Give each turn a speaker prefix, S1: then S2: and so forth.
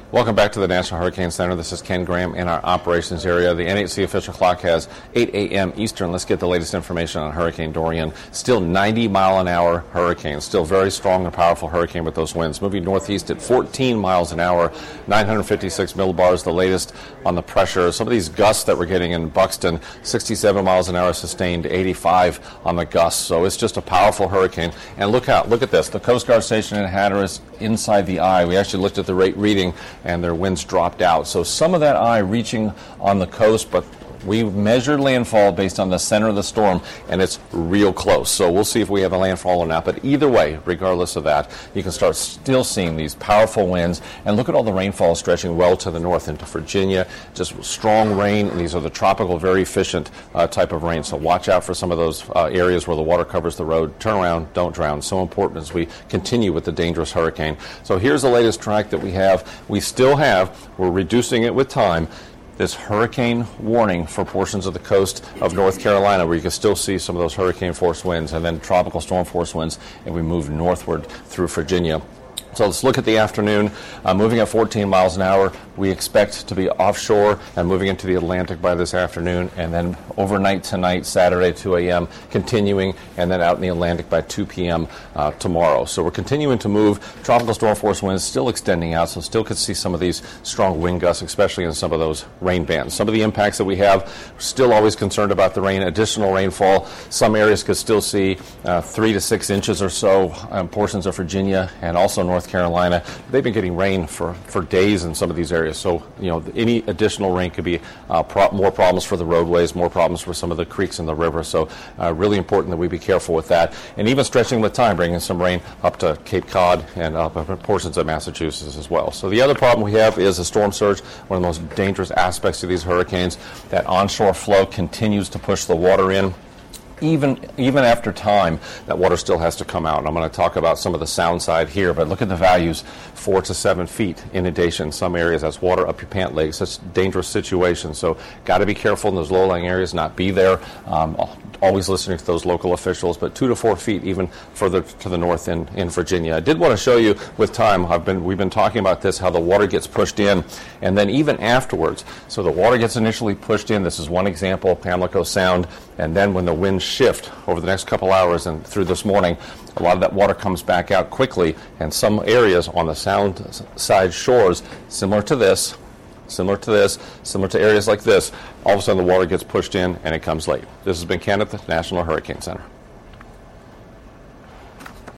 S1: Welcome back to the National Hurricane Center. This is Ken Graham in our operations area. The NHC official clock has 8 a.m. Eastern. Let's get the latest information on Hurricane Dorian. Still 90-mile-an-hour hurricane. Still very strong and powerful hurricane with those winds. Moving northeast at 14 miles an hour, 956 millibars, the latest on the pressure. Some of these gusts that we're getting in Buxton, 67 miles an hour sustained, 85 on the gusts. So it's just a powerful hurricane. And look at this. The Coast Guard station in Hatteras inside the eye. We actually looked at the rate reading, and their winds dropped out. So some of that eye reaching on the coast, but we measured landfall based on the center of the storm, and it's real close. So we'll see if we have a landfall or not. But either way, regardless of that, you can start still seeing these powerful winds. And look at all the rainfall stretching well to the north into Virginia. Just strong rain. And these are the tropical, very efficient type of rain. So watch out for some of those areas where the water covers the road. Turn around, don't drown. So important as we continue with the dangerous hurricane. So here's the latest track that we have. We're reducing it with time, this hurricane warning for portions of the coast of North Carolina, where you can still see some of those hurricane force winds and then tropical storm force winds, and we move northward through Virginia. So let's look at the afternoon. Moving at 14 miles an hour, we expect to be offshore and moving into the Atlantic by this afternoon, and then overnight tonight, Saturday, 2 a.m., continuing, and then out in the Atlantic by 2 p.m. Tomorrow. So we're continuing to move. Tropical storm force winds still extending out, so still could see some of these strong wind gusts, especially in some of those rain bands. Some of the impacts that we have, still always concerned about the rain, additional rainfall. Some areas could still see 3 to 6 inches or so, portions of Virginia and also North Carolina. They've been getting rain for days in some of these areas. So, any additional rain could be more problems for the roadways, more problems for some of the creeks in the river. So, really important that we be careful with that. And even stretching with time, bringing some rain up to Cape Cod and up portions of Massachusetts as well. So, the other problem we have is a storm surge, one of the most dangerous aspects of these hurricanes. That onshore flow continues to push the water in. Even after time, that water still has to come out. And I'm going to talk about some of the sound side here, but look at the values, 4 to 7 feet inundation in some areas. That's water up your pant legs. That's a dangerous situation. So got to be careful in those low-lying areas, not be there. Always listening to those local officials, but 2 to 4 feet even further to the north in Virginia. I did want to show you with time, we've been talking about this, how the water gets pushed in, and then even afterwards. So the water gets initially pushed in. This is one example, Pamlico Sound, and then when the winds shift over the next couple hours and through this morning, a lot of that water comes back out quickly, and some areas on the sound side shores, similar to areas like this, all of a sudden the water gets pushed in and it comes late. This has been Ken at the National Hurricane Center.